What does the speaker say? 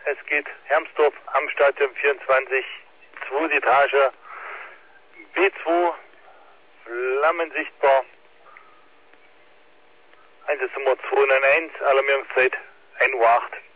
Es geht Hermsdorf am Stadion 24, zweite Etage, B2, Flammen sichtbar. Einsatznummer 291, Alarmierungszeit 1 Uhr 8.